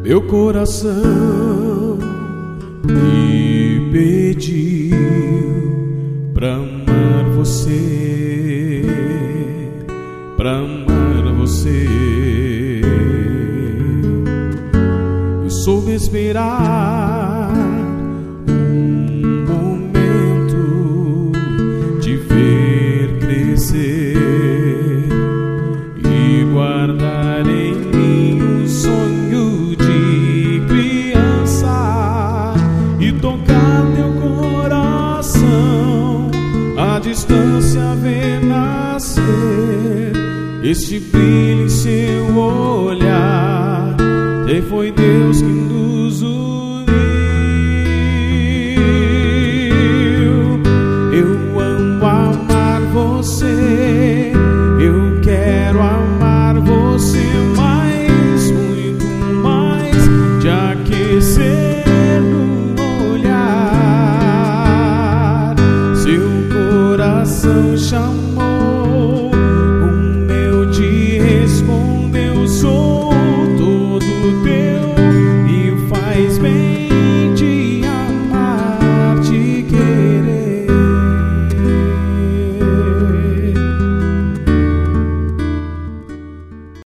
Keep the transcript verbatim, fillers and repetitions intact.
Meu coração me pediu pra amar você, pra amar você. Eu soube esperar um momento, te ver crescer e guardar em mim um sonho de criança e tocar teu coração à distância, ver nascer este brilho em seu olhar. E foi Deus que nos uniu. Eu amo amar você, eu quero amar você mais, muito mais, te aquecer no olhar. Seu coração chama